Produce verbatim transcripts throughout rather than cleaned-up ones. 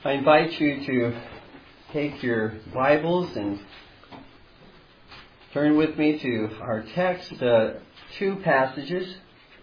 I invite you to take your Bibles and turn with me to our text, uh, two passages.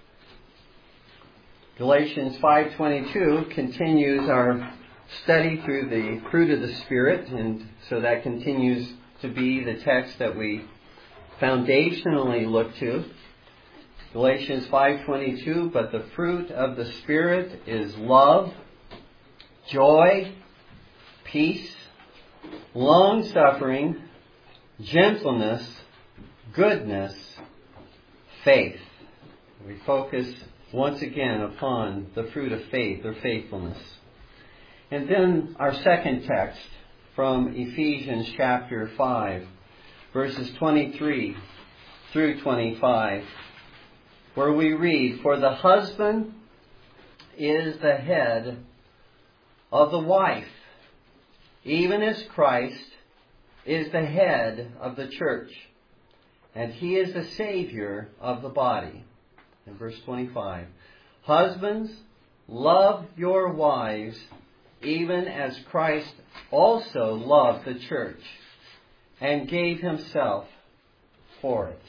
Galatians five twenty-two continues our study through the fruit of the Spirit, and so that continues to be the text that we foundationally look to. Galatians five twenty-two, but the fruit of the Spirit is love, joy, peace, long-suffering, gentleness, goodness, faith. We focus once again upon the fruit of faith or faithfulness. And then our second text from Ephesians chapter five, verses twenty-three through twenty-five, where we read, "For the husband is the head of the wife, even as Christ is the head of the church, and he is the Savior of the body." In verse twenty-five, "Husbands, love your wives, even as Christ also loved the church, and gave himself for it."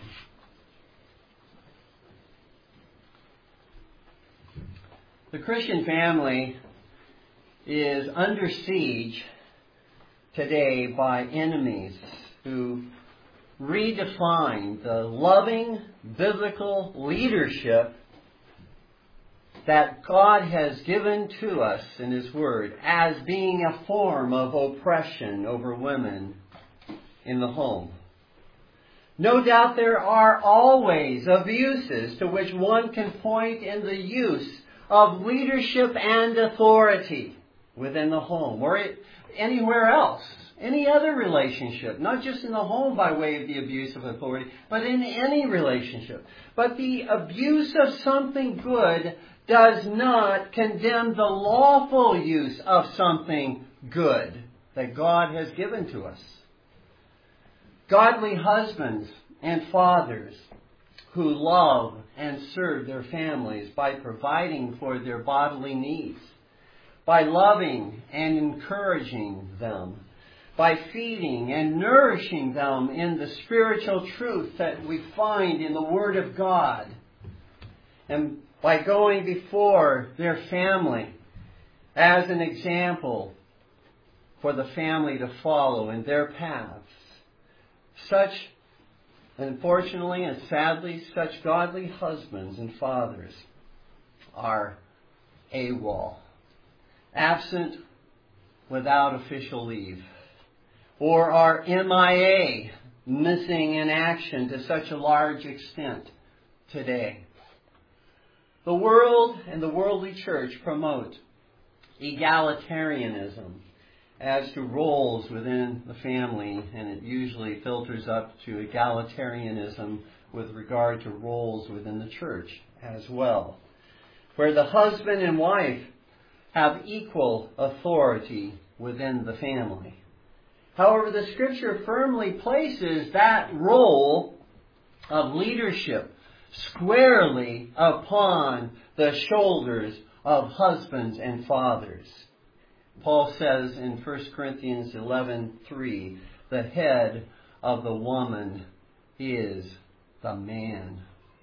The Christian family is under siege today by enemies who redefine the loving biblical leadership that God has given to us in His Word as being a form of oppression over women in the home. No doubt there are always abuses to which one can point in the use of leadership and authority within the home or anywhere else, any other relationship, not just in the home by way of the abuse of authority, but in any relationship. But the abuse of something good does not condemn the lawful use of something good that God has given to us. Godly husbands and fathers who love and serve their families by providing for their bodily needs, by loving and encouraging them, by feeding and nourishing them in the spiritual truth that we find in the Word of God, and by going before their family as an example for the family to follow in their paths. Such, unfortunately and sadly, such godly husbands and fathers are AWOL, absent without official leave, or are M I A, missing in action to such a large extent today. The world and the worldly church promote egalitarianism as to roles within the family, and it usually filters up to egalitarianism with regard to roles within the church as well, where the husband and wife have equal authority within the family. However, the Scripture firmly places that role of leadership squarely upon the shoulders of husbands and fathers. Paul says in First Corinthians eleven three, "The head of the woman is the man."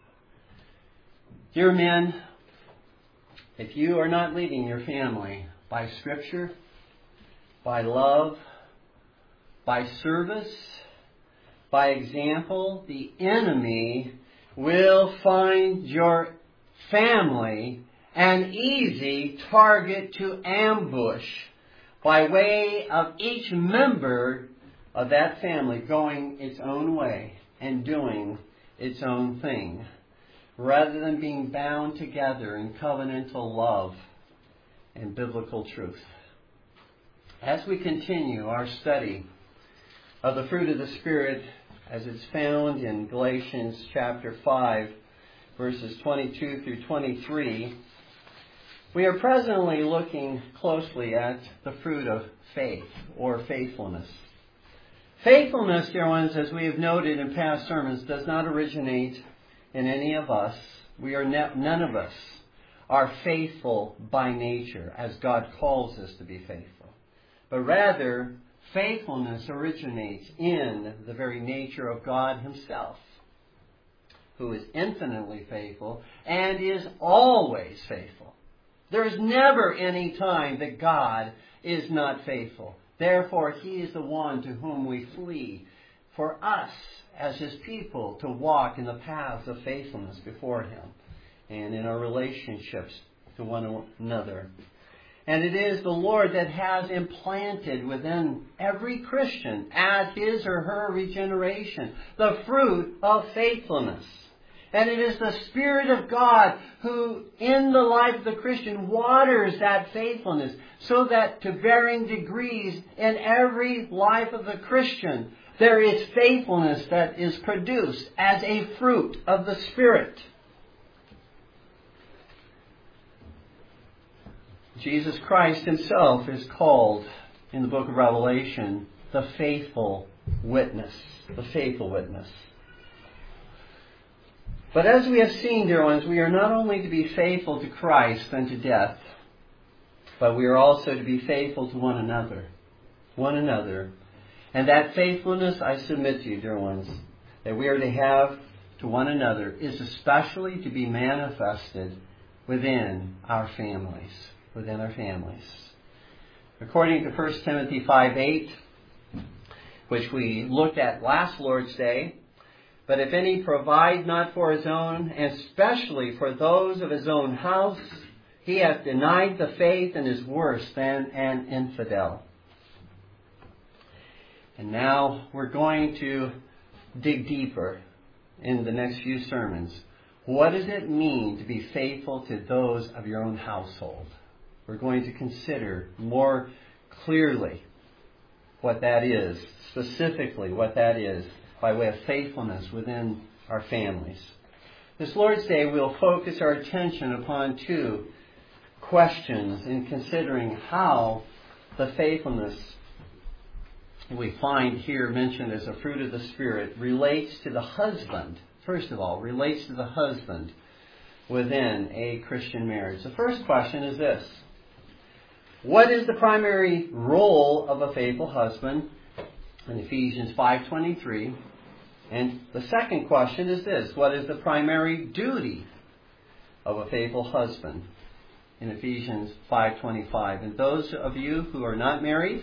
Dear men, if you are not leading your family by Scripture, by love, by service, by example, the enemy will find your family an easy target to ambush by way of each member of that family going its own way and doing its own thing, rather than being bound together in covenantal love and biblical truth. As we continue our study of the fruit of the Spirit as it's found in Galatians chapter five, verses twenty-two through twenty-three, we are presently looking closely at the fruit of faith or faithfulness. Faithfulness, dear ones, as we have noted in past sermons, does not originate in any of us. We are ne- none of us are faithful by nature, as God calls us to be faithful. But rather, faithfulness originates in the very nature of God Himself, who is infinitely faithful and is always faithful. There is never any time that God is not faithful. Therefore, He is the one to whom we flee for us as His people to walk in the paths of faithfulness before Him and in our relationships to one another. And it is the Lord that has implanted within every Christian at his or her regeneration the fruit of faithfulness. And it is the Spirit of God who, in the life of the Christian, waters that faithfulness so that to varying degrees in every life of the Christian, there is faithfulness that is produced as a fruit of the Spirit. Jesus Christ Himself is called in the book of Revelation the faithful witness. The faithful witness. But as we have seen, dear ones, we are not only to be faithful to Christ unto death, but we are also to be faithful to one another. One another. And that faithfulness, I submit to you, dear ones, that we are to have to one another is especially to be manifested within our families. Within our families. According to First Timothy five eight, which we looked at last Lord's Day, but if any provide not for his own, and especially for those of his own house, he hath denied the faith and is worse than an infidel. And now we're going to dig deeper in the next few sermons. What does it mean to be faithful to those of your own household? We're going to consider more clearly what that is, specifically what that is, by way of faithfulness within our families. This Lord's Day, we'll focus our attention upon two questions in considering how the faithfulness we find here mentioned as a fruit of the Spirit relates to the husband. First of all, relates to the husband within a Christian marriage. The first question is this. What is the primary role of a faithful husband? In Ephesians five twenty-three. And the second question is this. What is the primary duty of a faithful husband? In Ephesians five twenty-five. And those of you who are not married,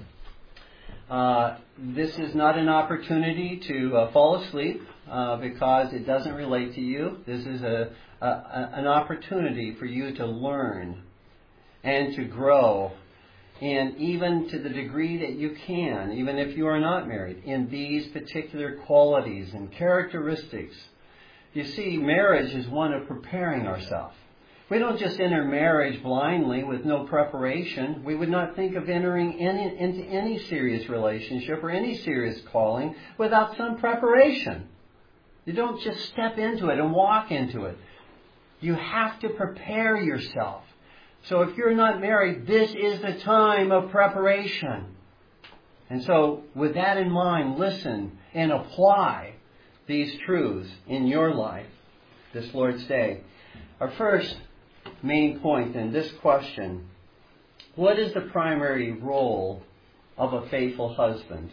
uh, this is not an opportunity to uh, fall asleep uh, because it doesn't relate to you. This is a, a, a an opportunity for you to learn and to grow, and even to the degree that you can, even if you are not married, in these particular qualities and characteristics. You see, marriage is one of preparing ourselves. We don't just enter marriage blindly with no preparation. We would not think of entering any, into any serious relationship or any serious calling without some preparation. You don't just step into it and walk into it. You have to prepare yourself. So if you're not married, this is the time of preparation. And so with that in mind, listen and apply these truths in your life this Lord's Day. Our first main point in this question, what is the primary role of a faithful husband?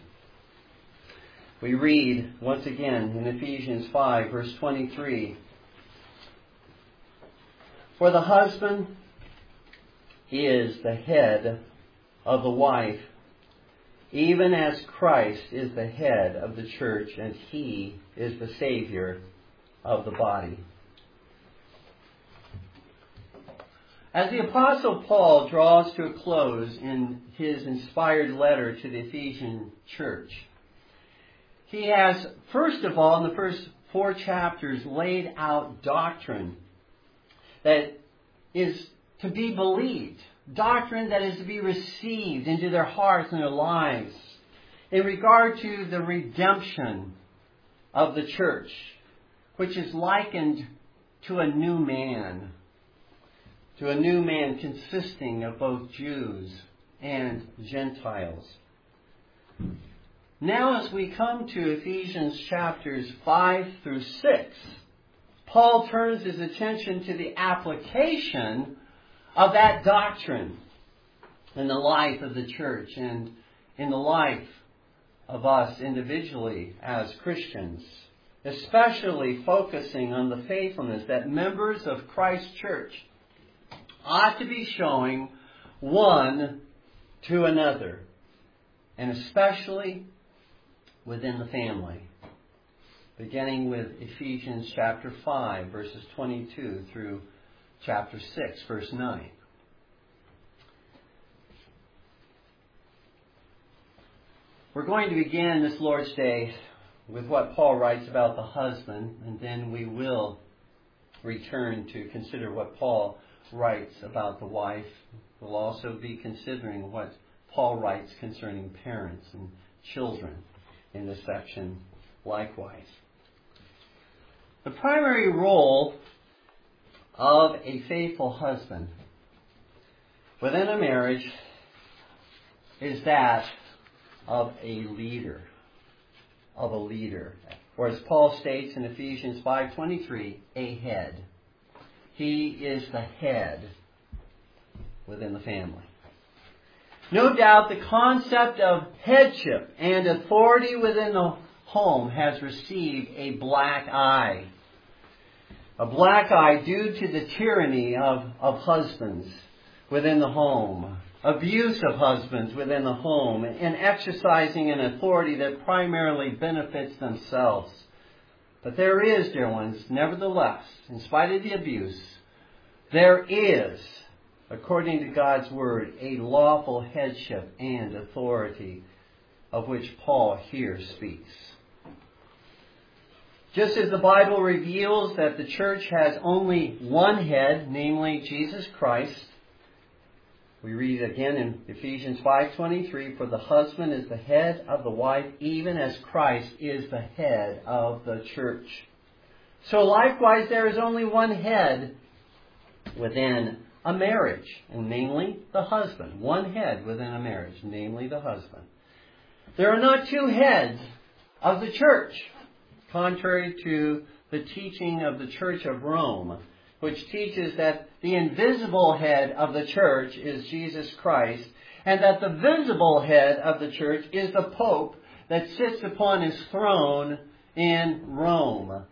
We read once again in Ephesians five, verse twenty-three. For the husband is the head of the wife, even as Christ is the head of the church, and He is the Savior of the body. As the Apostle Paul draws to a close in his inspired letter to the Ephesian church, he has, first of all, in the first four chapters, laid out doctrine that is to be believed, doctrine that is to be received into their hearts and their lives in regard to the redemption of the church, which is likened to a new man, to a new man consisting of both Jews and Gentiles. Now as we come to Ephesians chapters five through six, Paul turns his attention to the application of that doctrine in the life of the church and in the life of us individually as Christians, especially focusing on the faithfulness that members of Christ's church ought to be showing one to another, and especially within the family. Beginning with Ephesians chapter five, verses twenty-two through chapter six, verse nine. We're going to begin this Lord's Day with what Paul writes about the husband, and then we will return to consider what Paul writes about the wife. We'll also be considering what Paul writes concerning parents and children in this section likewise. The primary role of a faithful husband within a marriage is that of a leader, of a leader. Or as Paul states in Ephesians five twenty-three, a head. He is the head within the family. No doubt the concept of headship and authority within the home has received a black eye. A black eye due to the tyranny of, of husbands within the home, abuse of husbands within the home, and exercising an authority that primarily benefits themselves. But there is, dear ones, nevertheless, in spite of the abuse, there is, according to God's Word, a lawful headship and authority of which Paul here speaks. Just as the Bible reveals that the church has only one head, namely Jesus Christ, we read again in Ephesians five twenty-three, for the husband is the head of the wife, even as Christ is the head of the church. So likewise, there is only one head within a marriage, and namely the husband. One head within a marriage, namely the husband. There are not two heads of the church, contrary to the teaching of the Church of Rome, which teaches that the invisible head of the church is Jesus Christ, and that the visible head of the church is the Pope that sits upon his throne in Rome.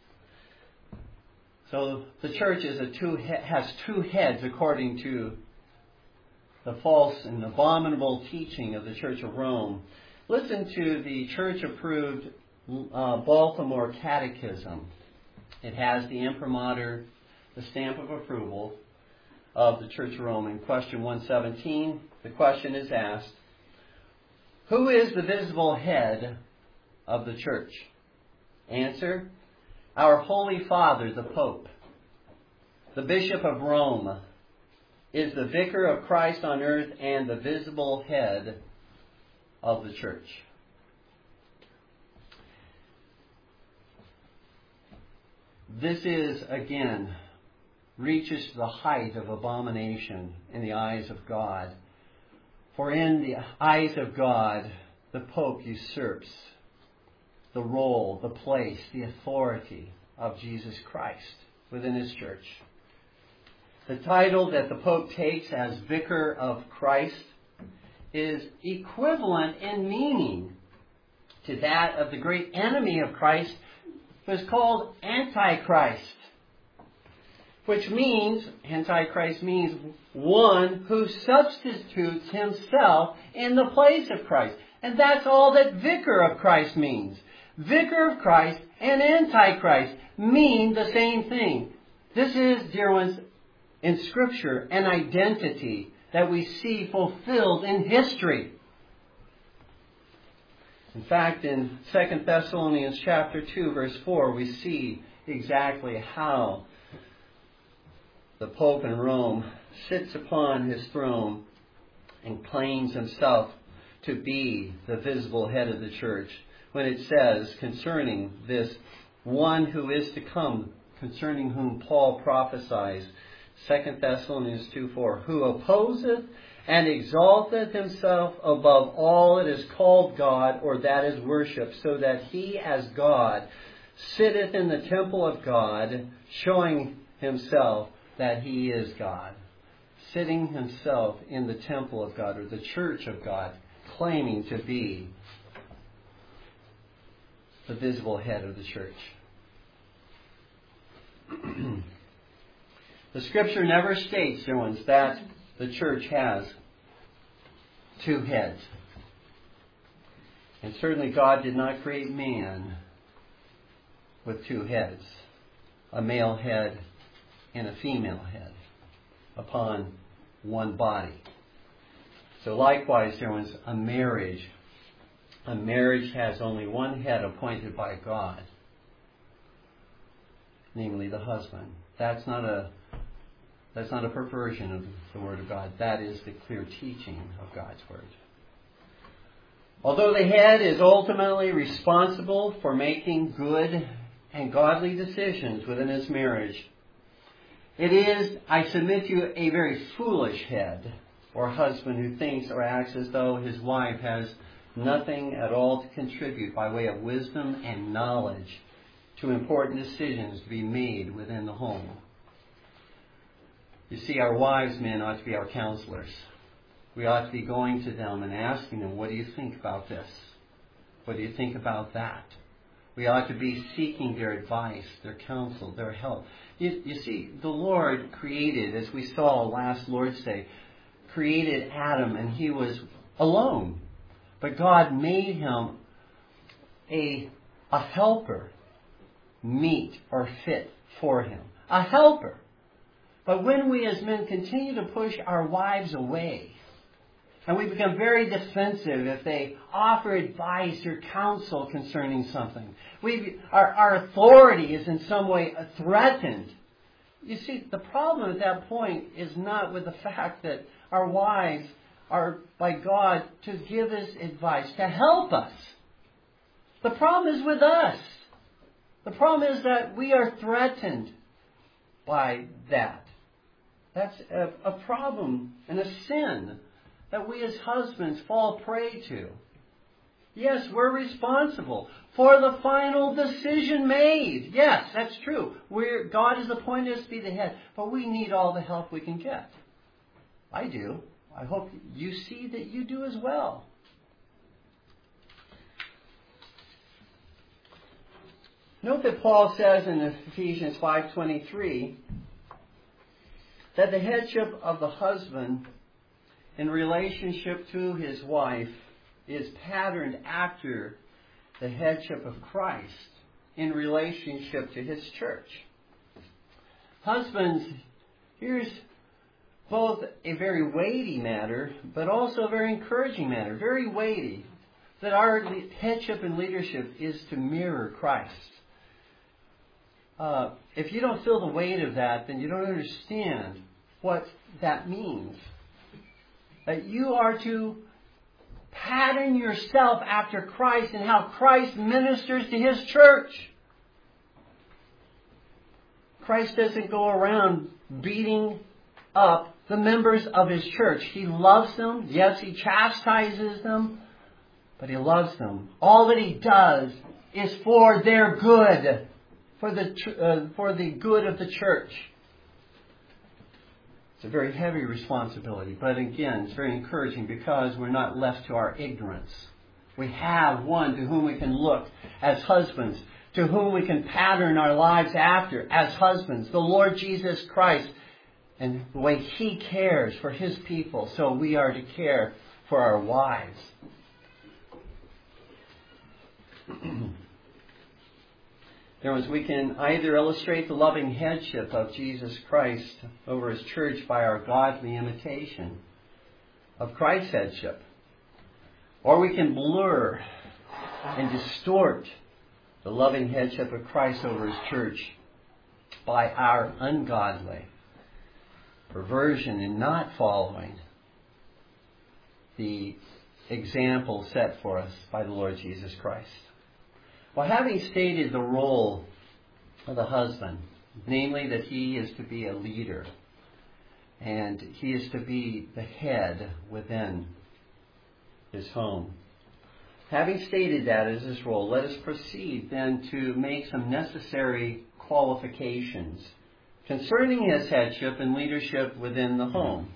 So the church is a two, has two heads according to the false and abominable teaching of the Church of Rome. Listen to the church-approved uh, Baltimore Catechism. It has the imprimatur, the stamp of approval of the Church of Rome. In question one seventeen, the question is asked, who is the visible head of the church? Answer, our Holy Father, the Pope. The Bishop of Rome is the vicar of Christ on earth and the visible head of the church. This is, again, reaches to the height of abomination in the eyes of God. For in the eyes of God, the Pope usurps the role, the place, the authority of Jesus Christ within His church. The title that the Pope takes as Vicar of Christ is equivalent in meaning to that of the great enemy of Christ, who is called Antichrist, which means, Antichrist means one who substitutes himself in the place of Christ. And that's all that Vicar of Christ means. Vicar of Christ and Antichrist mean the same thing. This is, dear ones, in Scripture, an identity that we see fulfilled in history. In fact, in Second Thessalonians chapter two, verse four, we see exactly how the Pope in Rome sits upon his throne and claims himself to be the visible head of the church, when it says concerning this one who is to come, concerning whom Paul prophesies, Second Thessalonians two four, who opposeth and exalteth himself above all that is called God or that is worshipped, so that he as God sitteth in the temple of God, showing himself that he is God. Sitting himself in the temple of God, or the church of God, claiming to be the visible head of the church. The Scripture never states, dear ones, that the church has two heads. And certainly God did not create man with two heads, a male head and a female head upon one body. So likewise, dear ones, a marriage, a marriage has only one head appointed by God, namely the husband. That's not a that's not a perversion of the Word of God. That is the clear teaching of God's Word. Although the head is ultimately responsible for making good and godly decisions within his marriage, it is, I submit to you, a very foolish head or husband who thinks or acts as though his wife has nothing at all to contribute by way of wisdom and knowledge to important decisions to be made within the home. You see, our wives, men, ought to be our counselors. We ought to be going to them and asking them, what do you think about this? What do you think about that? We ought to be seeking their advice, their counsel, their help. You, you see, the Lord created, as we saw last Lord's Day, created Adam and he was alone. But God made him a, a helper, meet or fit for him. A helper. But when we as men continue to push our wives away, and we become very defensive if they offer advice or counsel concerning something, we, our, our authority is in some way threatened. You see, the problem at that point is not with the fact that our wives are by God to give us advice, to help us. The problem is with us. The problem is that we are threatened by that. That's a, a problem and a sin that we as husbands fall prey to. Yes, we're responsible for the final decision made. Yes, that's true. We're, God has appointed us to be the head, but we need all the help we can get. I do. I hope you see that you do as well. Note that Paul says in Ephesians five twenty-three that the headship of the husband in relationship to his wife is patterned after the headship of Christ in relationship to his church. Husbands, here's both a very weighty matter, but also a very encouraging matter, very weighty, that our headship and leadership is to mirror Christ. Uh, if you don't feel the weight of that, then you don't understand what that means. That you are to pattern yourself after Christ and how Christ ministers to His church. Christ doesn't go around beating up the members of His church. He loves them. Yes, He chastises them, but He loves them. All that He does is for their good, for the uh, for the good of the church. It's a very heavy responsibility, but again, it's very encouraging because we're not left to our ignorance. We have one to whom we can look as husbands, to whom we can pattern our lives after as husbands, the Lord Jesus Christ, and the way He cares for His people, so we are to care for our wives. There was, we can either illustrate the loving headship of Jesus Christ over His church by our godly imitation of Christ's headship, or we can blur and distort the loving headship of Christ over His church by our ungodly perversion in not following the example set for us by the Lord Jesus Christ. Well, having stated the role of the husband, namely that he is to be a leader and he is to be the head within his home, Having stated that as his role, let us proceed then to make some necessary qualifications concerning his headship and leadership within the home.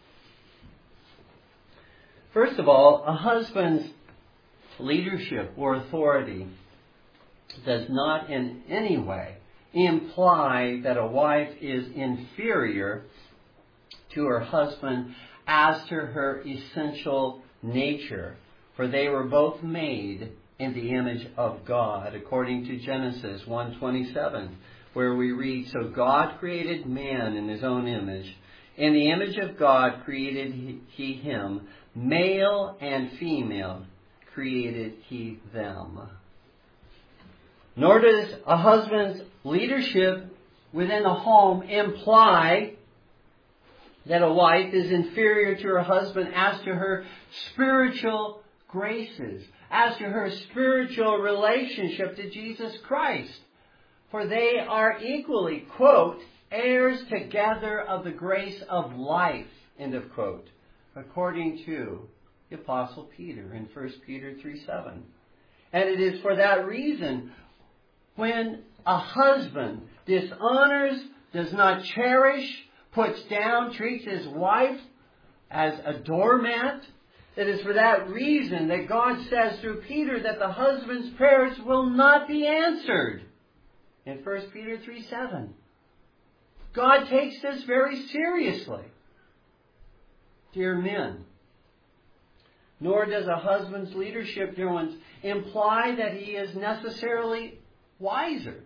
First of all, a husband's leadership or authority does not in any way imply that a wife is inferior to her husband as to her essential nature, for they were both made in the image of God, according to Genesis one twenty-seven, where we read, "So God created man in his own image. In the image of God created he him. Male and female created he them." Nor does a husband's leadership within the home imply that a wife is inferior to her husband as to her spiritual graces, as to her spiritual relationship to Jesus Christ. For they are equally, quote, heirs together of the grace of life, end of quote, according to the Apostle Peter in First Peter three seven. And it is for that reason, when a husband dishonors, does not cherish, puts down, treats his wife as a doormat, it is for that reason that God says through Peter that the husband's prayers will not be answered in First Peter three seven. God takes this very seriously. Dear men, nor does a husband's leadership, dear ones, imply that he is necessarily wiser,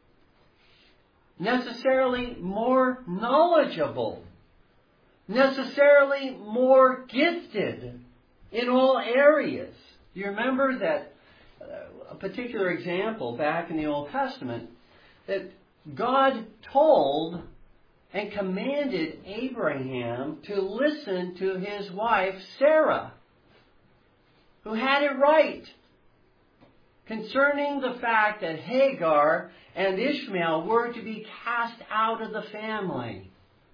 necessarily more knowledgeable, necessarily more gifted in all areas. You remember that uh, a particular example back in the Old Testament that God told and commanded Abraham to listen to his wife Sarah, who had it right concerning the fact that Hagar and Ishmael were to be cast out of the family.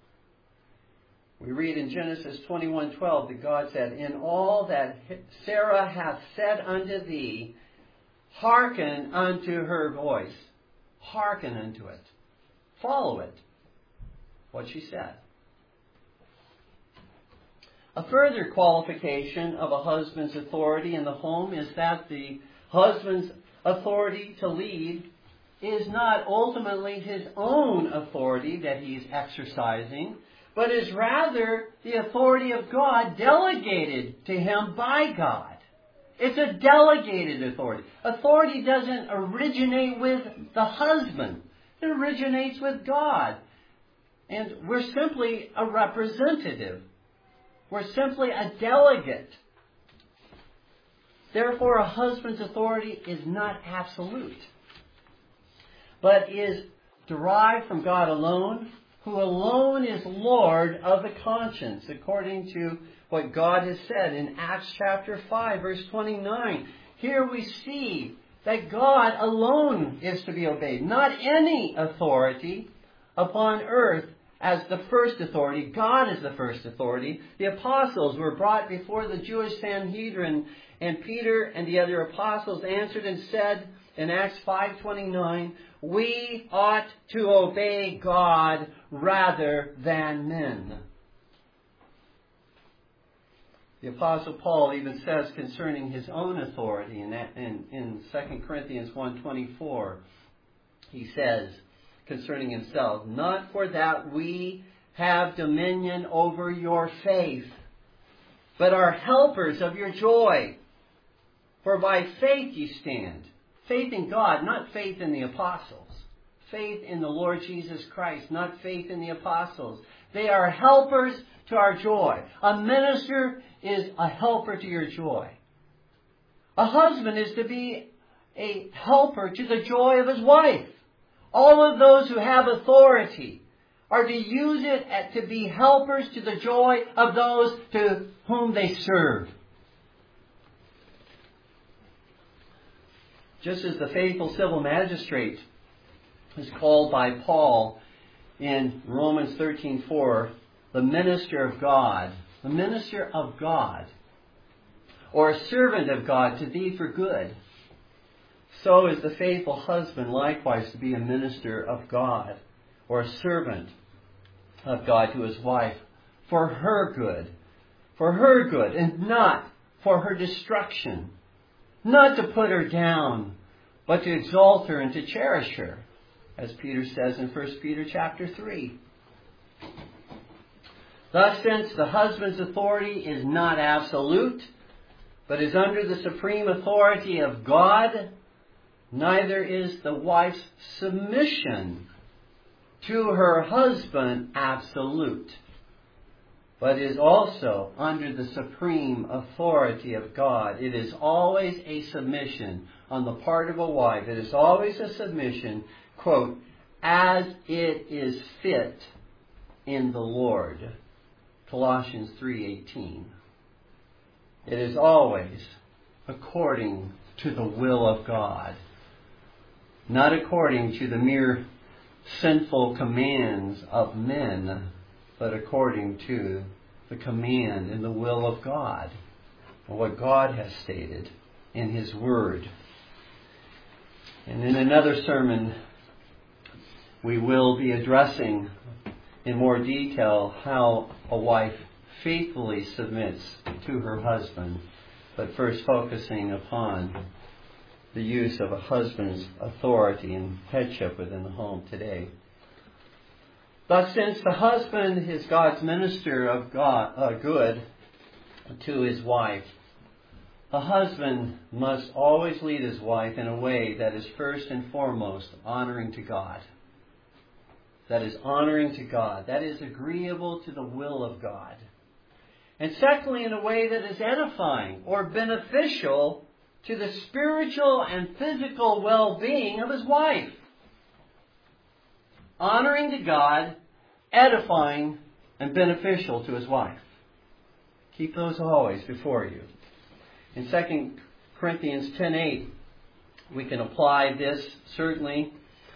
We read in Genesis twenty-one twelve that God said, "In all that Sarah hath said unto thee, hearken unto her voice." Hearken unto it. Follow it. What she said. A further qualification of a husband's authority in the home is that the husband's authority to lead is not ultimately his own authority that he's exercising, but is rather the authority of God delegated to him by God. It's a delegated authority. Authority doesn't originate with the husband. It originates with God. And we're simply a representative. We're simply a delegate. Therefore, a husband's authority is not absolute, but is derived from God alone, who alone is Lord of the conscience, according to what God has said in Acts chapter five, verse twenty-nine. Here we see that God alone is to be obeyed, not any authority upon earth as the first authority. God is the first authority. The apostles were brought before the Jewish Sanhedrin, and Peter and the other apostles answered and said in Acts five twenty-nine, "We ought to obey God rather than men." The Apostle Paul even says concerning his own authority in, in, in Second Corinthians one twenty-four, he says concerning himself, "Not for that we have dominion over your faith, but are helpers of your joy. For by faith ye stand." Faith in God, not faith in the apostles. Faith in the Lord Jesus Christ, not faith in the apostles. They are helpers to our joy. A minister is a helper to your joy. A husband is to be a helper to the joy of his wife. All of those who have authority are to use it to be helpers to the joy of those to whom they serve. Just as the faithful civil magistrate is called by Paul in Romans thirteen four, the minister of God. The minister of God. or a servant of God to thee for good. So is the faithful husband likewise to be a minister of God, or a servant of God to his wife, for her good, for her good, and not for her destruction, not to put her down, but to exalt her and to cherish her, as Peter says in First Peter chapter three. Thus, since the husband's authority is not absolute, but is under the supreme authority of God, neither is the wife's submission to her husband absolute, but is also under the supreme authority of God. It is always a submission on the part of a wife. It is always a submission, quote, as it is fit in the Lord. Colossians three eighteen. It is always according to the will of God, not according to the mere sinful commands of men, but according to the command and the will of God, and what God has stated in His Word. And in another sermon, we will be addressing in more detail how a wife faithfully submits to her husband, but first focusing upon the use of a husband's authority and headship within the home today. Thus, since the husband is God's minister of God, uh, good to his wife, a husband must always lead his wife in a way that is first and foremost honoring to God. That is honoring to God. That is agreeable to the will of God. And secondly, in a way that is edifying or beneficial to the spiritual and physical well-being of his wife. Honoring to God, edifying, and beneficial to his wife. Keep those always before you. In Second Corinthians ten eight, we can apply this certainly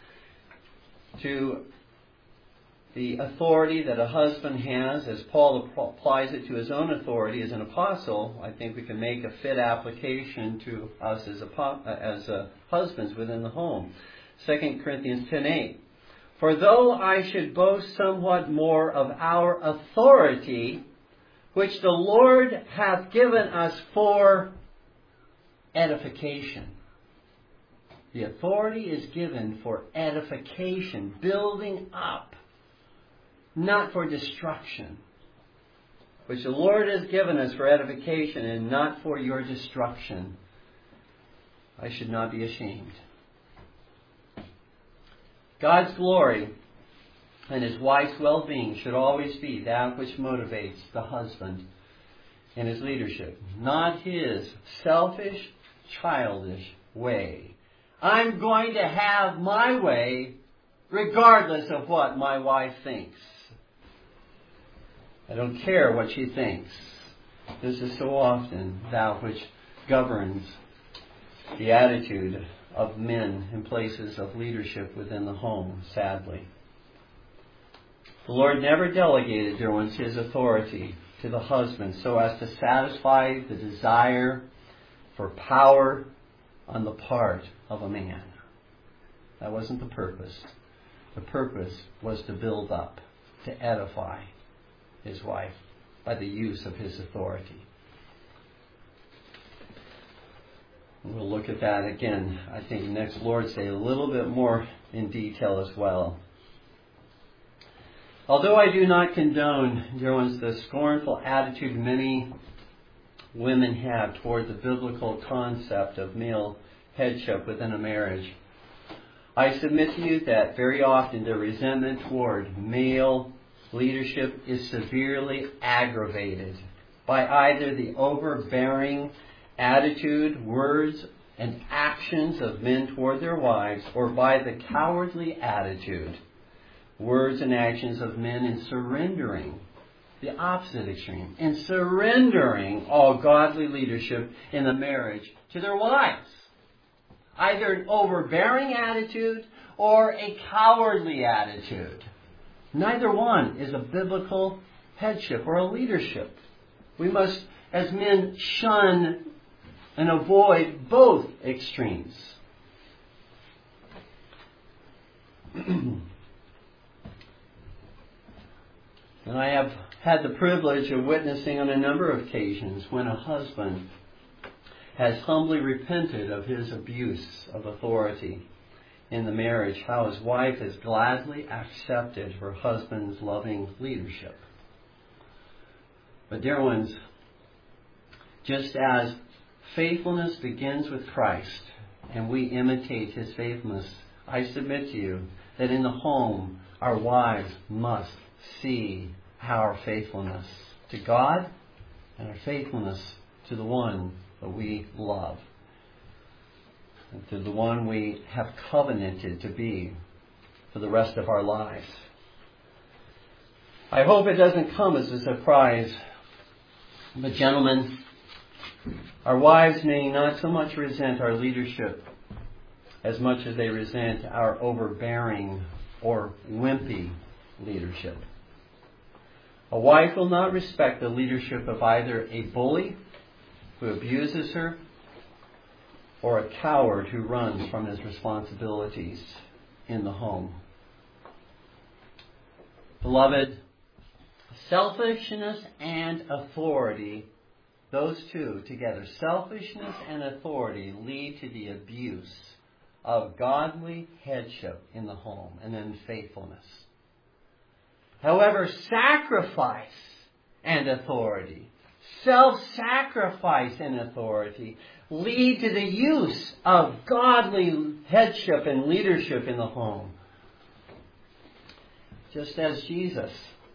to the authority that a husband has, as Paul applies it to his own authority as an apostle. I think we can make a fit application to us as, as uh, husbands within the home. Second Corinthians ten eight. For though I should boast somewhat more of our authority, which the Lord hath given us for edification. The authority is given for edification, building up, not for destruction, which the Lord has given us for edification and not for your destruction. I should not be ashamed. God's glory and his wife's well-being should always be that which motivates the husband in his leadership, not his selfish, childish way. I'm going to have my way regardless of what my wife thinks. I don't care what she thinks. This is so often that which governs the attitude of men in places of leadership within the home, sadly. The Lord never delegated, dear ones, his authority to the husband so as to satisfy the desire for power on the part of a man. That wasn't the purpose. The purpose was to build up, to edify his wife by the use of his authority. We'll look at that again, I think, next Lord's Day, a little bit more in detail as well. Although I do not condone, dear ones, the scornful attitude many women have toward the biblical concept of male headship within a marriage, I submit to you that very often the resentment toward male leadership is severely aggravated by either the overbearing attitude, words, and actions of men toward their wives, or by the cowardly attitude, words, and actions of men in surrendering, the opposite extreme, in surrendering all godly leadership in the marriage to their wives. Either an overbearing attitude or a cowardly attitude. Neither one is a biblical headship or a leadership. We must as men shun and avoid both extremes. And I have had the privilege of witnessing on a number of occasions when a husband has humbly repented of his abuse of authority in the marriage, how his wife has gladly accepted her husband's loving leadership. But dear ones, just as faithfulness begins with Christ and we imitate His faithfulness, I submit to you that in the home our wives must see our faithfulness to God and our faithfulness to the one that we love, and to the one we have covenanted to be for the rest of our lives. I hope it doesn't come as a surprise, but gentlemen, our wives may not so much resent our leadership as much as they resent our overbearing or wimpy leadership. A wife will not respect the leadership of either a bully who abuses her or a coward who runs from his responsibilities in the home. Beloved, selfishness and authority, those two together, selfishness and authority, lead to the abuse of godly headship in the home and then faithfulness. However, sacrifice and authority, self-sacrifice and authority, lead to the use of godly headship and leadership in the home. Just as Jesus,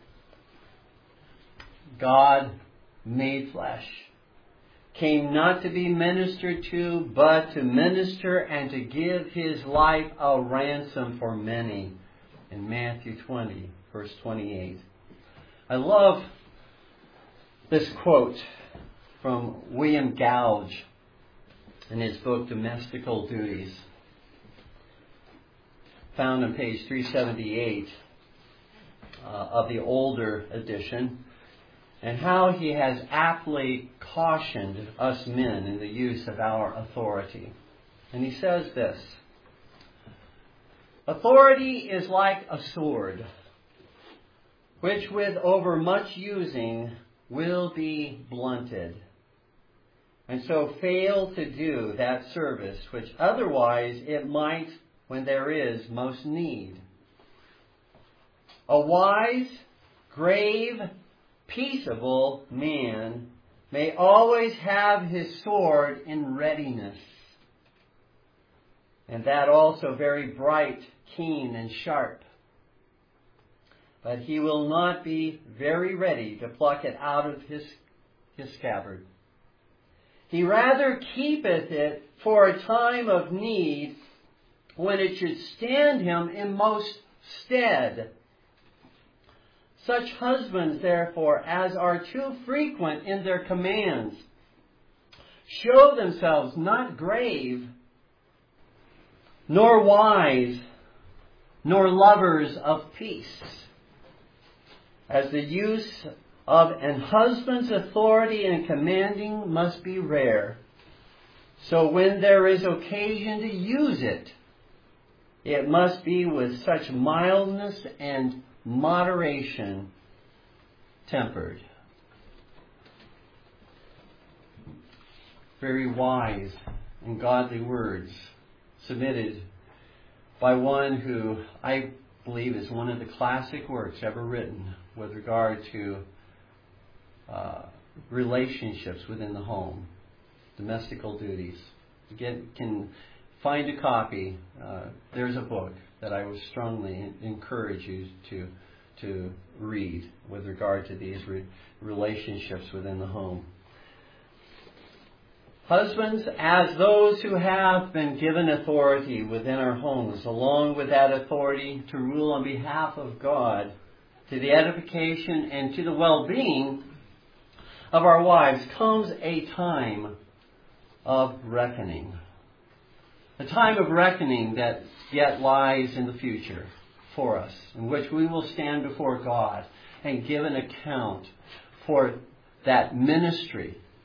God made flesh, came not to be ministered to, but to minister and to give His life a ransom for many. In Matthew twenty, verse twenty-eight. I love this quote from William Gouge in his book, Domestical Duties, found on page three seventy-eight uh, of the older edition, and how he has aptly cautioned us men in the use of our authority. And he says this: authority is like a sword, which with overmuch using will be blunted, and so fail to do that service which otherwise it might when there is most need. A wise, grave, peaceable man may always have his sword in readiness, and that also very bright, keen, and sharp. But he will not be very ready to pluck it out of his, his scabbard. He rather keepeth it for a time of need, when it should stand him in most stead. Such husbands, therefore, as are too frequent in their commands, show themselves not grave, nor wise, nor lovers of peace. As the use of an husband's authority in commanding must be rare, so when there is occasion to use it, it must be with such mildness and moderation tempered. Very wise and godly words submitted by one who I believe is one of the classic works ever written with regard to uh, relationships within the home, domestical duties. Again, can find a copy. Uh, there's a book that I would strongly encourage you to to read with regard to these re- relationships within the home. Husbands, as those who have been given authority within our homes, along with that authority to rule on behalf of God, to the edification and to the well-being of our wives, comes a time of reckoning. A time of reckoning that yet lies in the future for us, in which we will stand before God and give an account for that ministry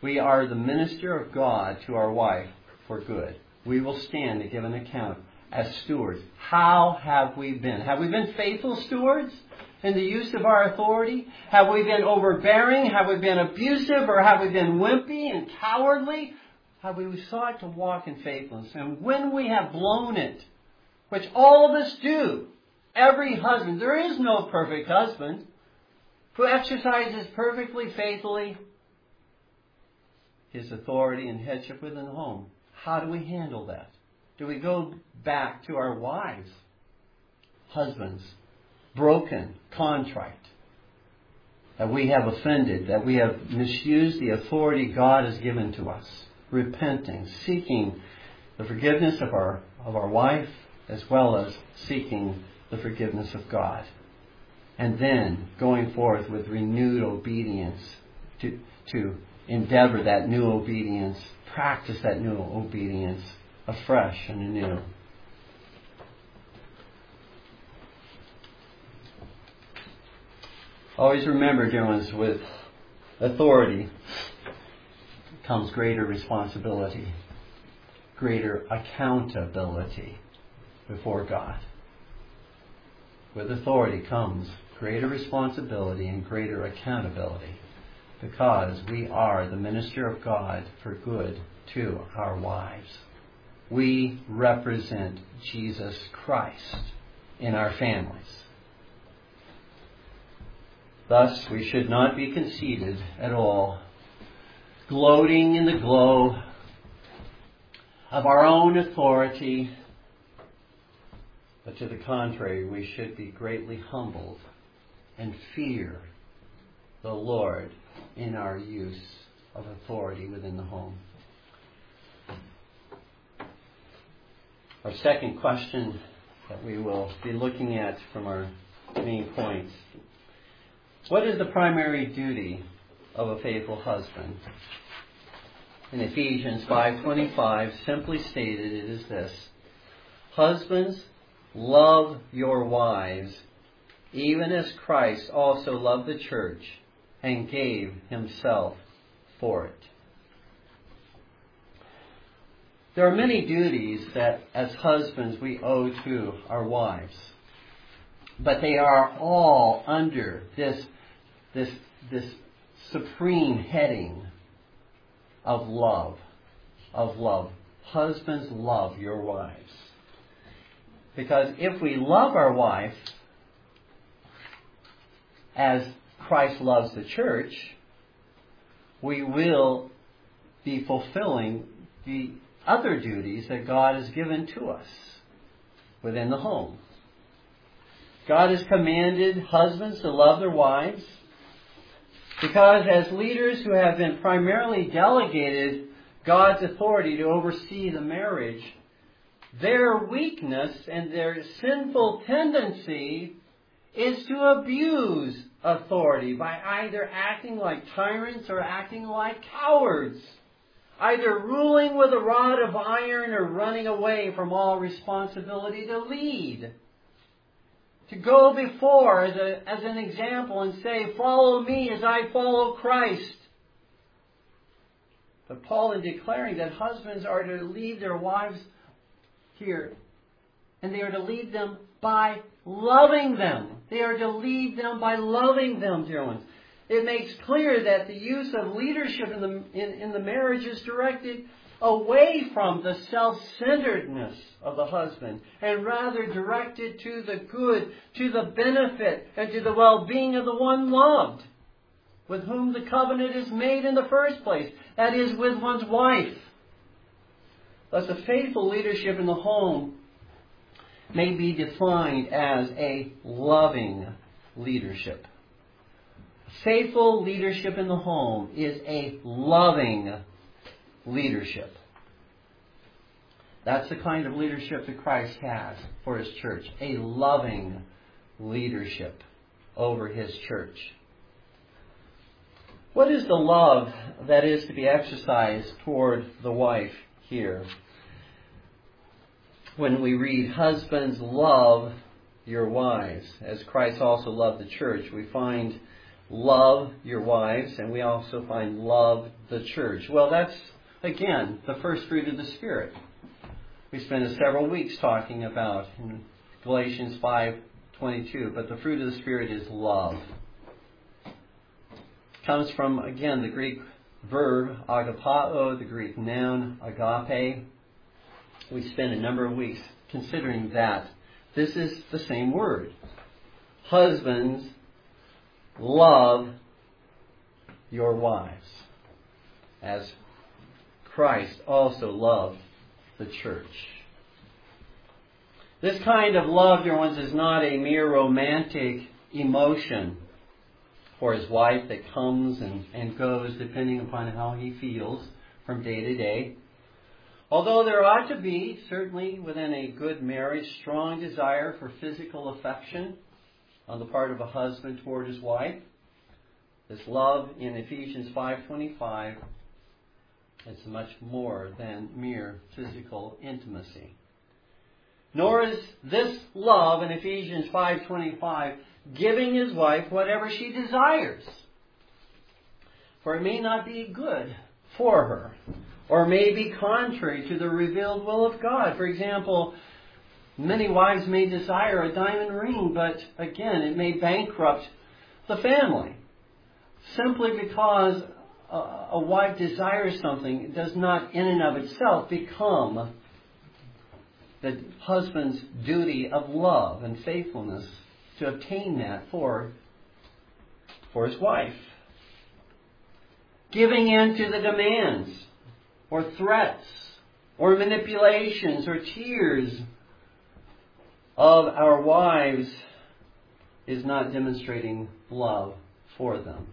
We are the minister of God to our wife for good. We will stand to give an account as stewards. How have we been? Have we been faithful stewards in the use of our authority? Have we been overbearing? Have we been abusive? Or have we been wimpy and cowardly? Have we sought to walk in faithfulness? And when we have blown it, which all of us do, every husband, there is no perfect husband who exercises perfectly, faithfully his authority and headship within the home. How do we handle that? Do we go back to our wives, husbands, broken, contrite, that we have offended, that we have misused the authority God has given to us, repenting, seeking the forgiveness of our of our wife, as well as seeking the forgiveness of God, and then going forth with renewed obedience to to endeavor that new obedience, practice that new obedience afresh and anew. Always remember, dear ones, with authority comes greater responsibility, greater accountability before God. With authority comes greater responsibility and greater accountability, because we are the minister of God for good to our wives. We represent Jesus Christ in our families. Thus, we should not be conceited at all, gloating in the glow of our own authority, but to the contrary, we should be greatly humbled and fear the Lord in our use of authority within the home. Our second question that we will be looking at from our main points: what is the primary duty of a faithful husband? In Ephesians five twenty-five, simply stated, it is this: husbands, love your wives, even as Christ also loved the church and gave himself for it. There are many duties that as husbands we owe to our wives, but they are all under this, this, this supreme heading of love, of love. Husbands, love your wives. Because if we love our wife as Christ loves the church, we will be fulfilling the other duties that God has given to us within the home. God has commanded husbands to love their wives because as leaders who have been primarily delegated God's authority to oversee the marriage, their weakness and their sinful tendency is to abuse authority by either acting like tyrants or acting like cowards, either ruling with a rod of iron or running away from all responsibility to lead, to go before as, a, as an example and say, follow me as I follow Christ. But Paul, in declaring that husbands are to lead their wives here, and they are to lead them by loving them. They are to lead them by loving them, dear ones. It makes clear that the use of leadership in the, in, in the marriage is directed away from the self-centeredness of the husband and rather directed to the good, to the benefit, and to the well-being of the one loved, with whom the covenant is made in the first place, that is, with one's wife. Thus, a faithful leadership in the home may be defined as a loving leadership. Faithful leadership in the home is a loving leadership. That's the kind of leadership that Christ has for His church. A loving leadership over His church. What is the love that is to be exercised toward the wife here? When we read, husbands, love your wives, as Christ also loved the church, we find love your wives, and we also find love the church. Well, that's, again, the first fruit of the Spirit. We spent several weeks talking about in Galatians five twenty-two, but the fruit of the Spirit is love. It comes from, again, the Greek verb agapao, the Greek noun agape. We spent a number of weeks considering that. This is the same word. Husbands, love your wives, as Christ also loved the church. This kind of love, dear ones, is not a mere romantic emotion for his wife that comes and, and goes depending upon how he feels from day to day. Although there ought to be, certainly within a good marriage, strong desire for physical affection on the part of a husband toward his wife, this love in Ephesians five twenty-five is much more than mere physical intimacy. Nor is this love in Ephesians five twenty-five giving his wife whatever she desires. For it may not be good for her, or may be contrary to the revealed will of God. For example, many wives may desire a diamond ring, but again, it may bankrupt the family. Simply because a, a wife desires something, it does not in and of itself become the husband's duty of love and faithfulness to obtain that for, for his wife. Giving in to the demands or threats or manipulations or tears of our wives is not demonstrating love for them.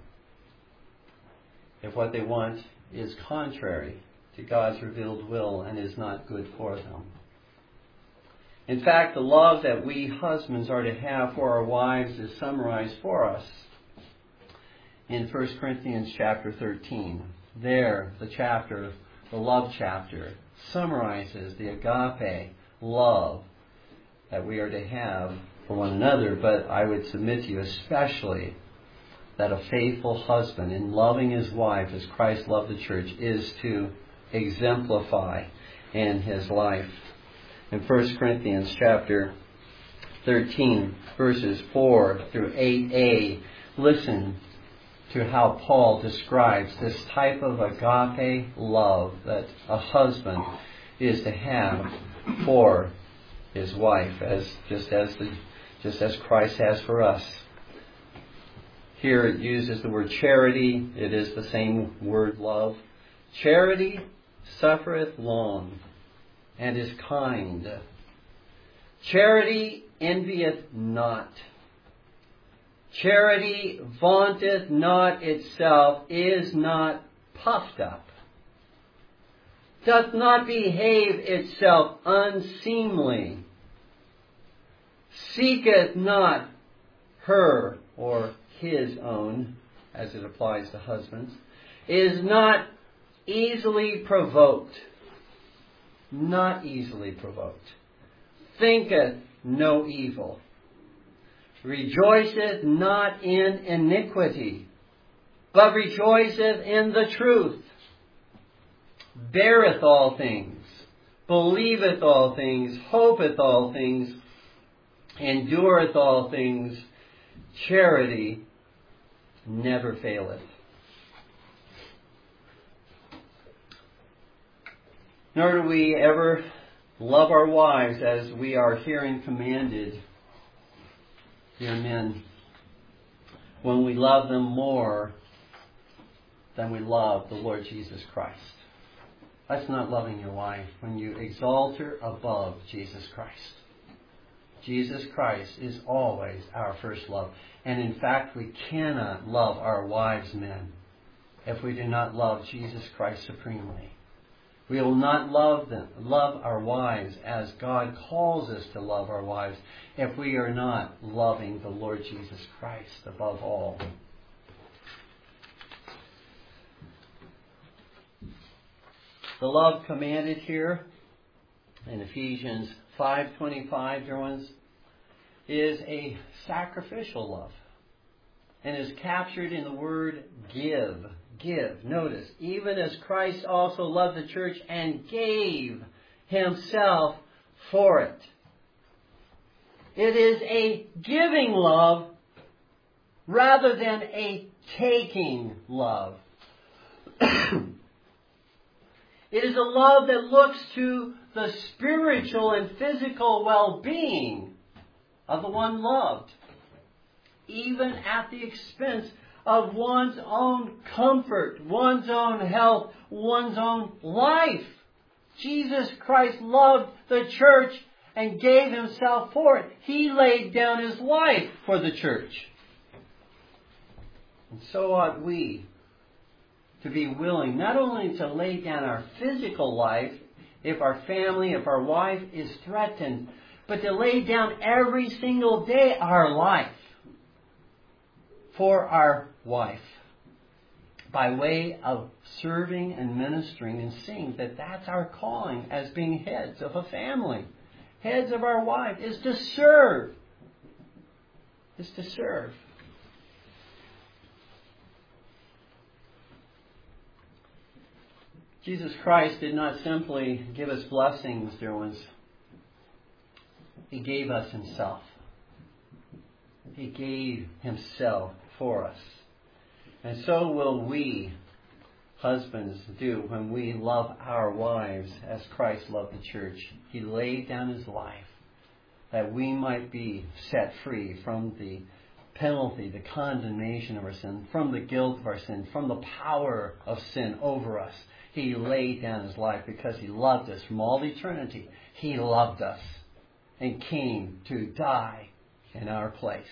If what they want is contrary to God's revealed will and is not good for them. In fact, the love that we husbands are to have for our wives is summarized for us in First Corinthians chapter thirteen. There, the chapter, the love chapter, summarizes the agape love that we are to have for one another. But I would submit to you especially that a faithful husband, in loving his wife as Christ loved the church, is to exemplify in his life. In First Corinthians chapter thirteen, verses four through eight a, listen to how Paul describes this type of agape love that a husband is to have for his wife, as just as the, just as Christ has for us. Here it uses the word charity. It is the same word love. Charity suffereth long and is kind. Charity envieth not. Charity vaunteth not itself, is not puffed up, doth not behave itself unseemly, seeketh not her or his own, as it applies to husbands, is not easily provoked, not easily provoked, thinketh no evil, rejoiceth not in iniquity, but rejoiceth in the truth, beareth all things, believeth all things, hopeth all things, endureth all things. Charity never faileth. Nor do we ever love our wives as we are herein commanded, dear men, when we love them more than we love the Lord Jesus Christ. That's not loving your wife when you exalt her above Jesus Christ. Jesus Christ is always our first love. And in fact, we cannot love our wives, men, if we do not love Jesus Christ supremely. We will not love them, love our wives as God calls us to love our wives if we are not loving the Lord Jesus Christ above all. The love commanded here in Ephesians five twenty-five, dear ones, is a sacrificial love. and is captured in the word give. Give. Notice, even as Christ also loved the church and gave himself for it. It is a giving love rather than a taking love. It is a love that looks to the spiritual and physical well-being of the one loved, even at the expense of one's own comfort, one's own health, one's own life. Jesus Christ loved the church and gave himself for it. He laid down his life for the church. And so ought we to be willing not only to lay down our physical life if our family, if our wife is threatened, but to lay down every single day our life for our wife by way of serving and ministering and seeing that that's our calling as being heads of a family. Heads of our wife is to serve. Is to serve. Jesus Christ did not simply give us blessings, dear ones. He gave us himself. He gave himself for us. And so will we, husbands, do when we love our wives as Christ loved the church. He laid down his life that we might be set free from the penalty, the condemnation of our sin, from the guilt of our sin, from the power of sin over us. He laid down his life because he loved us from all eternity. He loved us and came to die in our place.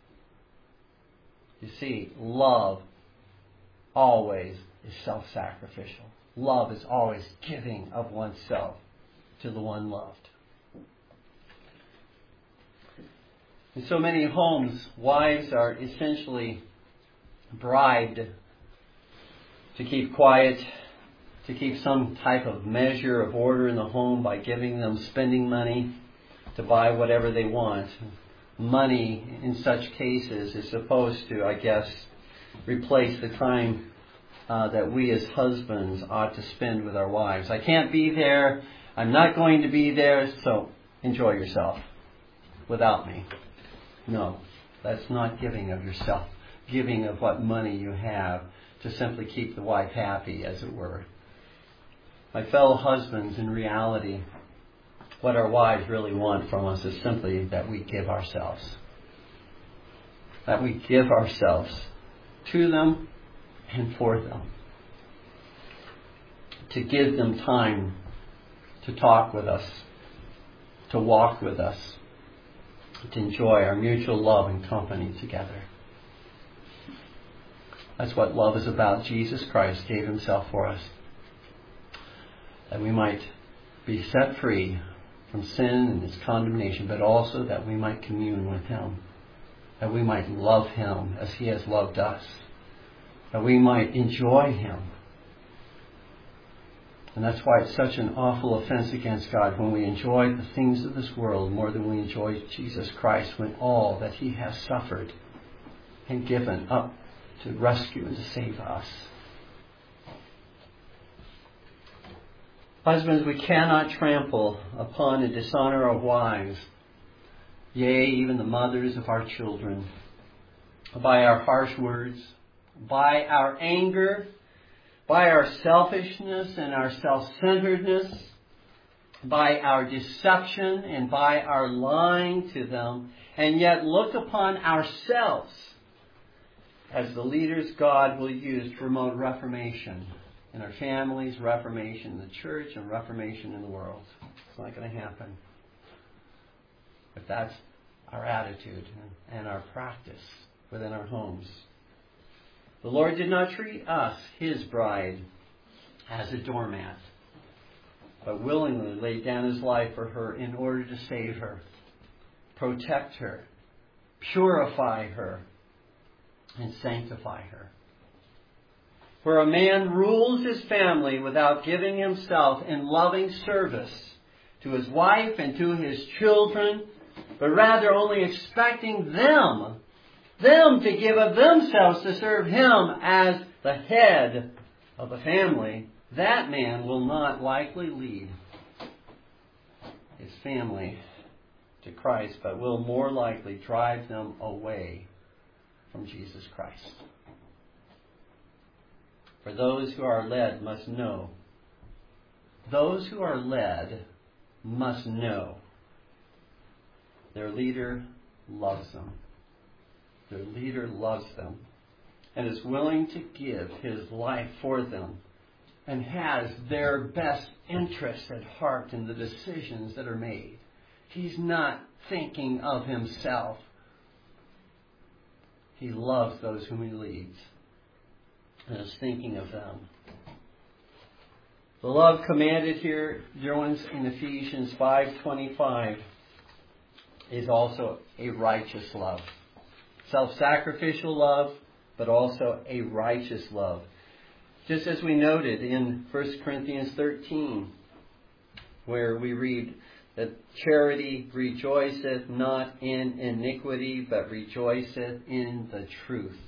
You see, love always is self-sacrificial. Love is always giving of oneself to the one loved. In so many homes, wives are essentially bribed to keep quiet, to keep some type of measure of order in the home by giving them spending money to buy whatever they want. Money, in such cases, is supposed to, I guess, replace the time uh, that we as husbands ought to spend with our wives. I can't be there. I'm not going to be there, so enjoy yourself without me. No, that's not giving of yourself. Giving of what money you have to simply keep the wife happy, as it were. My fellow husbands, in reality, what our wives really want from us is simply that we give ourselves. That we give ourselves to them and for them. To give them time to talk with us, to walk with us, to enjoy our mutual love and company together. That's what love is about. Jesus Christ gave himself for us, that we might be set free from sin and its condemnation, but also that we might commune with him, that we might love him as he has loved us, that we might enjoy him. And that's why it's such an awful offense against God when we enjoy the things of this world more than we enjoy Jesus Christ, when all that he has suffered and given up to rescue and to save us. Husbands, we cannot trample upon and dishonor our wives, yea, even the mothers of our children, by our harsh words, by our anger, by our selfishness and our self-centeredness, by our deception and by our lying to them, and yet look upon ourselves as the leaders God will use to promote reformation in our families, reformation in the church, and reformation in the world. It's not going to happen. But that's our attitude and our practice within our homes. The Lord did not treat us, his bride, as a doormat, but willingly laid down his life for her in order to save her, protect her, purify her, and sanctify her. Where a man rules his family without giving himself in loving service to his wife and to his children, but rather only expecting them them to give of themselves to serve Him as the head of the family, that man will not likely lead his family to Christ, but will more likely drive them away from Jesus Christ. For those who are led must know. Those who are led must know their leader loves them. Their leader loves them and is willing to give his life for them and has their best interests at heart in the decisions that are made. He's not thinking of himself. He loves those whom he leads and is thinking of them. The love commanded here, dear ones, in Ephesians five twenty-five is also a righteous love. Self-sacrificial love, but also a righteous love. Just as we noted in First Corinthians thirteen, where we read that charity rejoiceth not in iniquity, but rejoiceth in the truth.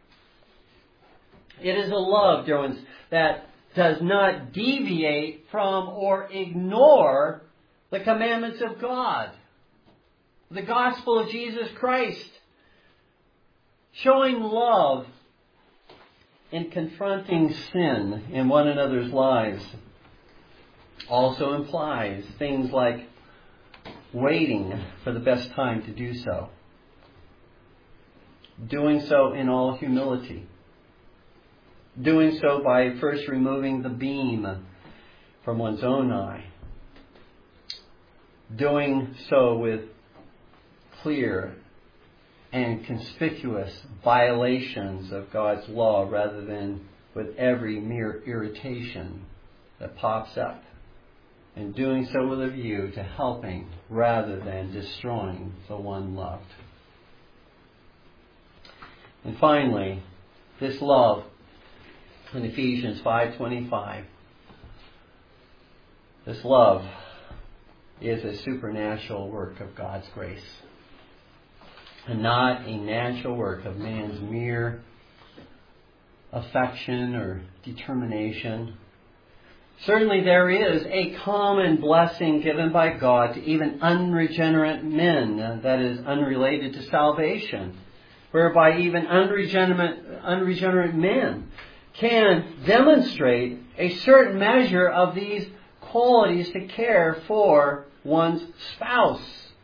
It is a love, dear ones, that does not deviate from or ignore the commandments of God. The gospel of Jesus Christ. Showing love in confronting sin in one another's lives also implies things like waiting for the best time to do so. Doing so in all humility. Doing so by first removing the beam from one's own eye. Doing so with clear and conspicuous violations of God's law rather than with every mere irritation that pops up. And doing so with a view to helping rather than destroying the one loved. And finally, this love in Ephesians five twenty-five. This love is a supernatural work of God's grace, and not a natural work of man's mere affection or determination. Certainly there is a common blessing given by God to even unregenerate men, that is, unrelated to salvation, whereby even unregenerate, unregenerate men can demonstrate a certain measure of these qualities to care for one's spouse.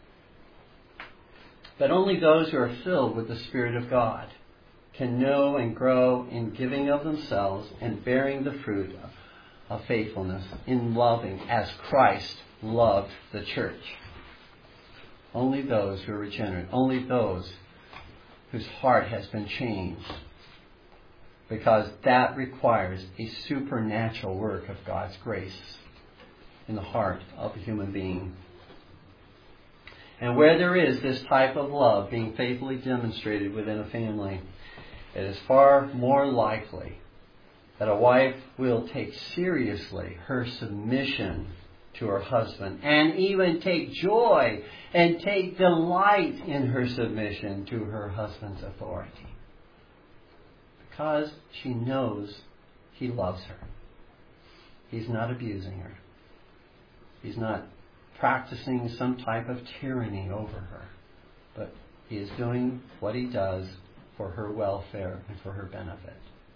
But only those who are filled with the Spirit of God can know and grow in giving of themselves and bearing the fruit of faithfulness in loving as Christ loved the church. Only those who are regenerate, only those whose heart has been changed, because that requires a supernatural work of God's grace in the heart of a human being. And where there is this type of love being faithfully demonstrated within a family, it is far more likely that a wife will take seriously her submission to her husband and even take joy and take delight in her submission to her husband's authority. Because she knows he loves her. He's not abusing her. He's not practicing some type of tyranny over her. But he is doing what he does for her welfare and for her benefit.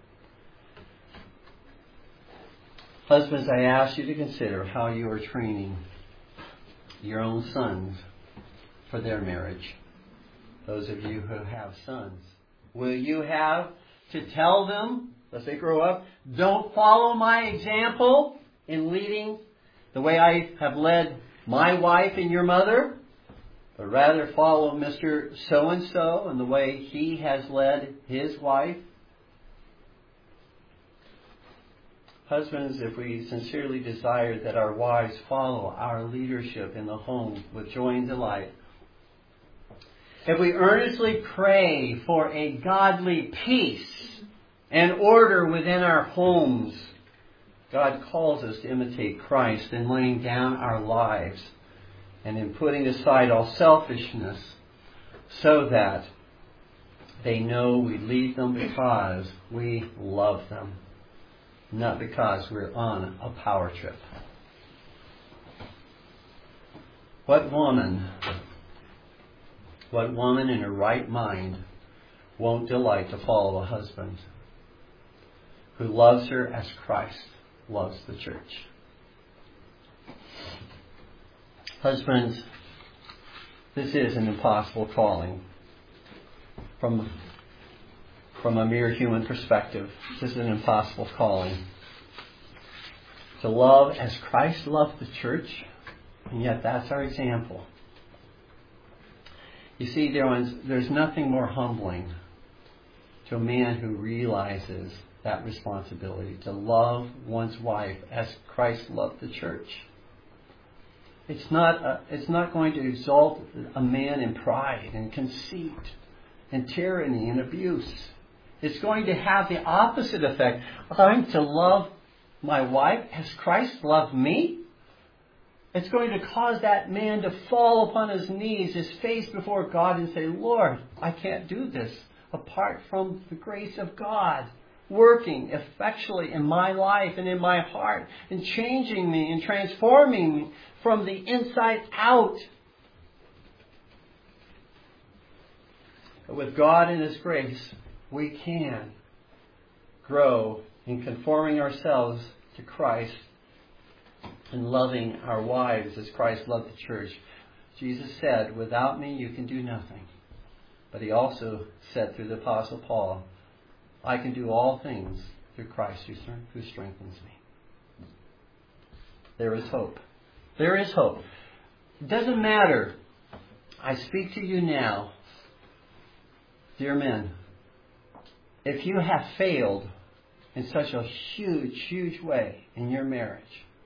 Husbands, I ask you to consider how you are training your own sons for their marriage. Those of you who have sons, will you have to tell them, as they grow up, don't follow my example in leading the way I have led my wife and your mother, but rather follow Mister So-and-so and the way he has led his wife? Husbands, if we sincerely desire that our wives follow our leadership in the home with joy and delight, if we earnestly pray for a godly peace and order within our homes, God calls us to imitate Christ in laying down our lives and in putting aside all selfishness, so that They know we lead them because we love them, not because we're on a power trip. What woman, what woman in her right mind won't delight to follow a husband who loves her as Christ loves the church? Husbands, this is an impossible calling. From, from a mere human perspective, this is an impossible calling. To love as Christ loved the church, and yet that's our example. You see, dear ones, there's nothing more humbling to a man who realizes that responsibility, to love one's wife as Christ loved the church. It's not, a, it's not going to exalt a man in pride and conceit and tyranny and abuse. It's going to have the opposite effect. I'm to love my wife as Christ loved me. It's going to cause that man to fall upon his knees, his face before God, and say, Lord, I can't do this apart from the grace of God working effectually in my life and in my heart and changing me and transforming me from the inside out. With God and His grace, we can grow in conforming ourselves to Christ and loving our wives as Christ loved the church. Jesus said, without me you can do nothing. But He also said through the Apostle Paul, I can do all things through Christ who strengthens me. There is hope. There is hope. It doesn't matter. I speak to you now, dear men, if you have failed in such a huge, huge way in your marriage,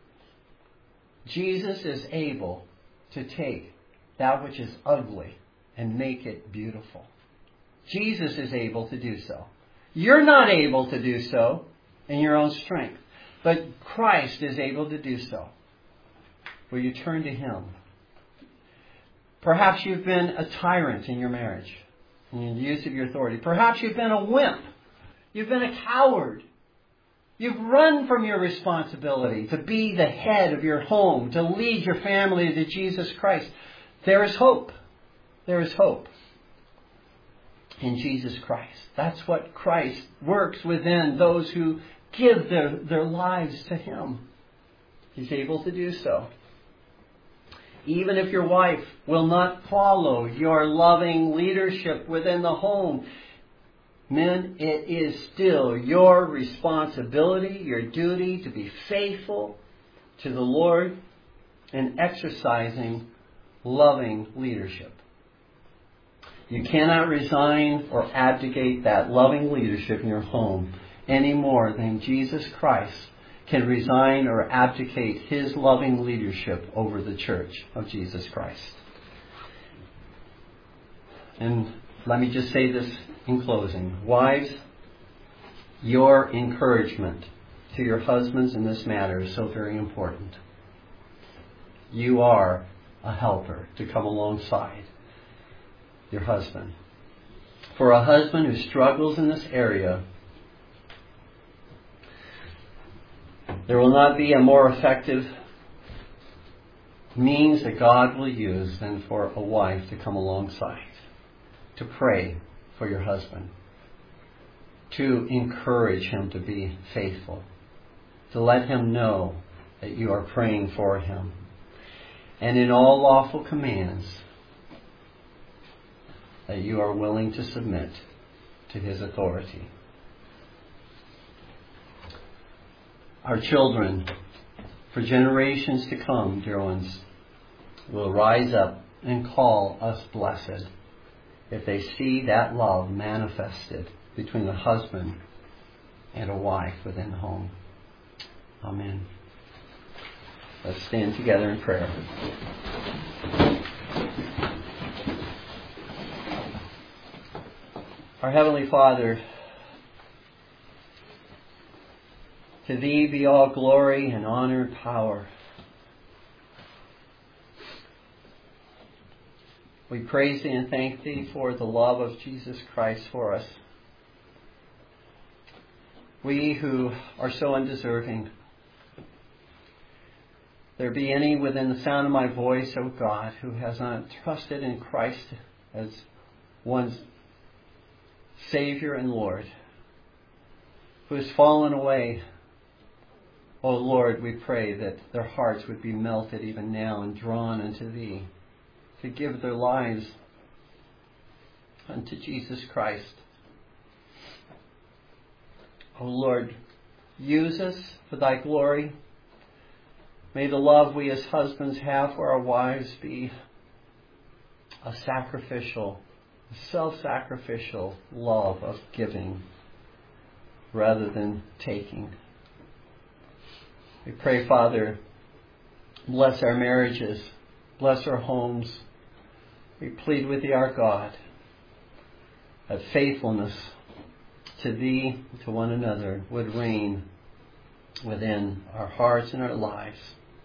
Jesus is able to take that which is ugly and make it beautiful. Jesus is able to do so. You're not able to do so in your own strength, but Christ is able to do so. Will you turn to Him? Perhaps you've been a tyrant in your marriage, in the use of your authority. Perhaps you've been a wimp. You've been a coward. You've run from your responsibility to be the head of your home, to lead your family to Jesus Christ. There is hope. There is hope in Jesus Christ. That's what Christ works within those who give their, their lives to Him. He's able to do so. Even if your wife will not follow your loving leadership within the home, men, it is still your responsibility, your duty to be faithful to the Lord in exercising loving leadership. You cannot resign or abdicate that loving leadership in your home any more than Jesus Christ can resign or abdicate His loving leadership over the church of Jesus Christ. And let me just say this in closing. Wives, your encouragement to your husbands in this matter is so very important. You are a helper to come alongside your husband. For a husband who struggles in this area, there will not be a more effective means that God will use than for a wife to come alongside, to pray for your husband, to encourage him to be faithful, to let him know that you are praying for him, and in all lawful commands that you are willing to submit to his authority. Our children, for generations to come, dear ones, will rise up and call us blessed if they see that love manifested between a husband and a wife within the home. Amen. Let's stand together in prayer. Our Heavenly Father, to Thee be all glory and honor and power. We praise Thee and thank Thee for the love of Jesus Christ for us. We who are so undeserving, there be any within the sound of my voice, O God, who has not trusted in Christ as one's Savior and Lord, who has fallen away, O Lord, we pray that their hearts would be melted even now and drawn unto Thee, to give their lives unto Jesus Christ. O Lord, use us for Thy glory. May the love we as husbands have for our wives be a sacrificial, self-sacrificial love of giving rather than taking. We pray, Father, bless our marriages, bless our homes. We plead with Thee, our God, that faithfulness to Thee, to one another, would reign within our hearts and our lives.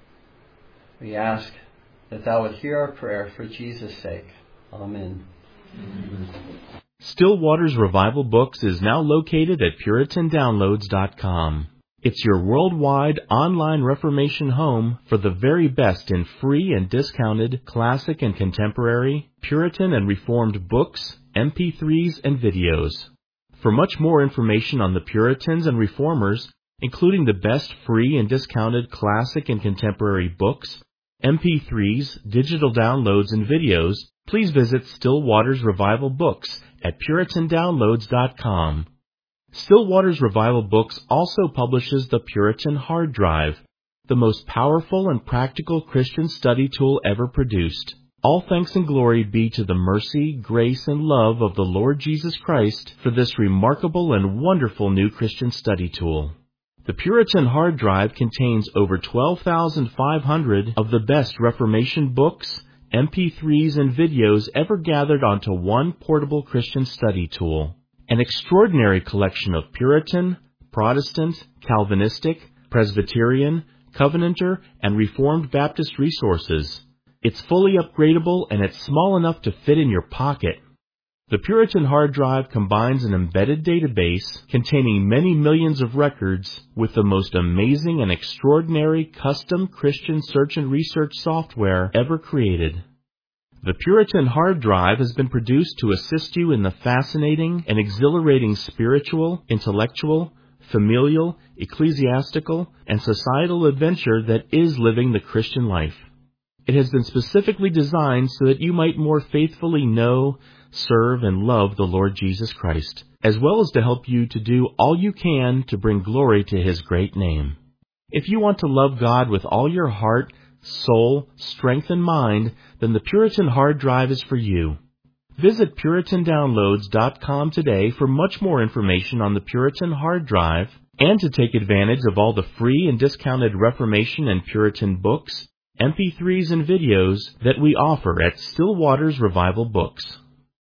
We ask that Thou would hear our prayer for Jesus' sake. Amen. Amen. Still Waters Revival Books is now located at Puritan Downloads dot com. It's your worldwide online Reformation home for the very best in free and discounted classic and contemporary, Puritan and Reformed books, M P threes, and videos. For much more information on the Puritans and Reformers, including the best free and discounted classic and contemporary books, M P threes, digital downloads, and videos, please visit Still Waters Revival Books at Puritan Downloads dot com. Still Waters Revival Books also publishes the Puritan Hard Drive, the most powerful and practical Christian study tool ever produced. All thanks and glory be to the mercy, grace, and love of the Lord Jesus Christ for this remarkable and wonderful new Christian study tool. The Puritan Hard Drive contains over twelve thousand five hundred of the best Reformation books, M P threes, and videos ever gathered onto one portable Christian study tool. An extraordinary collection of Puritan, Protestant, Calvinistic, Presbyterian, Covenanter, and Reformed Baptist resources. It's fully upgradable and it's small enough to fit in your pocket. The Puritan Hard Drive combines an embedded database containing many millions of records with the most amazing and extraordinary custom Christian search and research software ever created. The Puritan Hard Drive has been produced to assist you in the fascinating and exhilarating spiritual, intellectual, familial, ecclesiastical, and societal adventure that is living the Christian life. It has been specifically designed so that you might more faithfully know, serve, and love the Lord Jesus Christ, as well as to help you to do all you can to bring glory to His great name. If you want to love God with all your heart, soul, strength, and mind, then the Puritan Hard Drive is for you. Visit Puritan Downloads dot com today for much more information on the Puritan Hard Drive and to take advantage of all the free and discounted Reformation and Puritan books, M P threes, and videos that we offer at Still Waters Revival Books.